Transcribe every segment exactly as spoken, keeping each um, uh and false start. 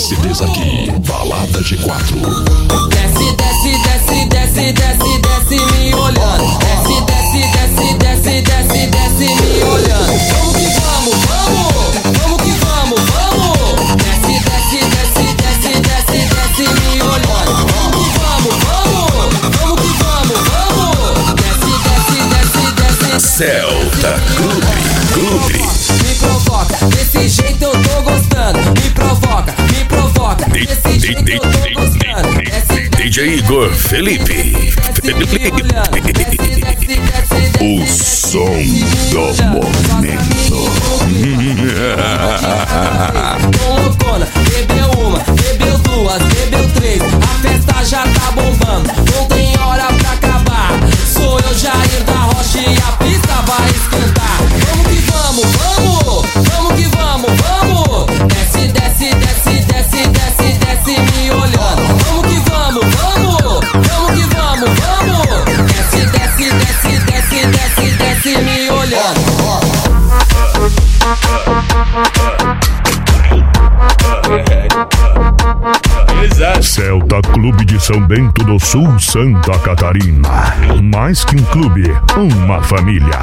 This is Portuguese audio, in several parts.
C Ds aqui, Balada G quatro. Desce, desce, desce, desce, desce, desce me olhando. Desce, desce, desce, desce, desce, desce me olhando. Vamos que vamos, vamos, vamos que vamos, vamos. Desce, desce, desce, desce, desce, desce me olhando. Vamos que vamos, vamos, vamos que vamos, vamos. Desce, desce, desce, desce, desce. Celta Clube, Clube. Me provoca, desse jeito eu tô gostando. Me provoca, me provoca, desse jeito eu tô gostando. D J Igor Felipe, Felipe. O som do momento. Tô loucona, bebeu uma, bebeu duas, bebeu três. A festa já tá bombando, não tem hora pra acabar. Sou eu, Jair da Rocha, e a pista vai esquentar. Vamos que vamos, vamos, vamos que vamos, vamos. Desce, desce, desce, desce, desce, desce me olhando. Vamos que vamos, vamos, vamos que vamos, vamos. Desce, desce, desce, desce, desce, desce me olhando. Celta Clube de São Bento do Sul, Santa Catarina. Mais que um clube, uma família.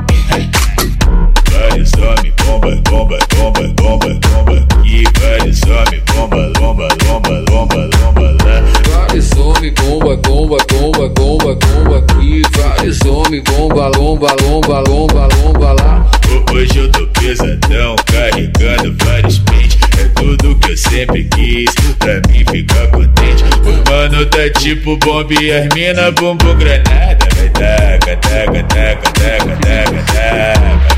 Vários homens, bomba, bomba, bomba, bomba, bomba. E vários homens, bomba, bomba, bomba, bomba, bomba lá. Vários homens, bomba, bomba, bomba, bomba, bomba aqui. Vários homens, bomba, lomba, lomba, lomba, lomba lá. Hoje eu tô pesadão, carregando vários pentes. É tudo que eu sempre quis, pra mim ficar contente. O mano tá tipo bomba e as mina bumbum granada. Vai taca, taca, taca, taca, taca, taca.